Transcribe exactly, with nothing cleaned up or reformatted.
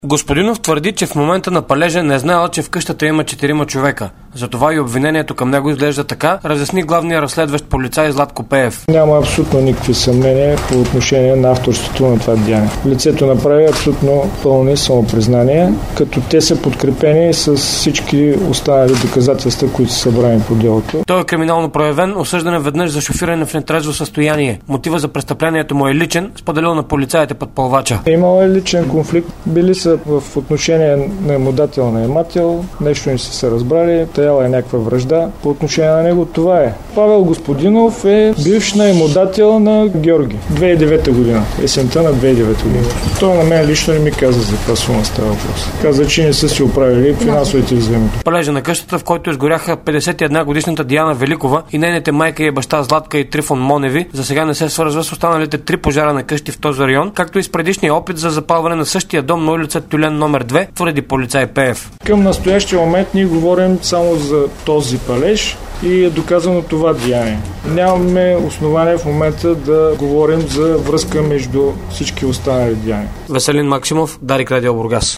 Господинов твърди, че в момента на палежа не знаел, че в къщата има четирима човека. Затова и обвинението към него изглежда така, разясни главния разследващ полицай Златко Пеев. Няма абсолютно никакви съмнения по отношение на авторството на това деяние. Лицето направи абсолютно пълни самопризнания, като те са подкрепени с всички останали доказателства, които са събрани по делото. Той е криминално проявен, осъждан е веднъж за шофиране в нетрезво състояние. Мотива за престъплението му е личен, споделил на полицаите подпълвача. Имал е личен конфликт, били са в отношение на наемодател на наемател, нещо не са се разбрали, таяла е някаква вражда. По отношение на него това е. Павел Господинов е бивш наемодател на Георги. две хиляди и девета година. Есента на две хиляди и девета година. Той на мен лично не ми каза за каква сума става въпрос. Каза, че не са си оправили финансовите вземания. Палежа на къщата, в който изгоряха петдесет и една годишната Диана Великова и нейните майка и баща Златка и Трифон Моневи, за сега не се свързва с останалите три пожара на къщи в този район, както и с предишния опит за запалване на същия дом на улица Тюлен номер две, твърди полицай Пеев. Към настоящия момент ние говорим само за този палеж и е доказано това деяние. Нямаме основание в момента да говорим за връзка между всички останали деяния. Веселин Максимов, Дарик Радио Бургас.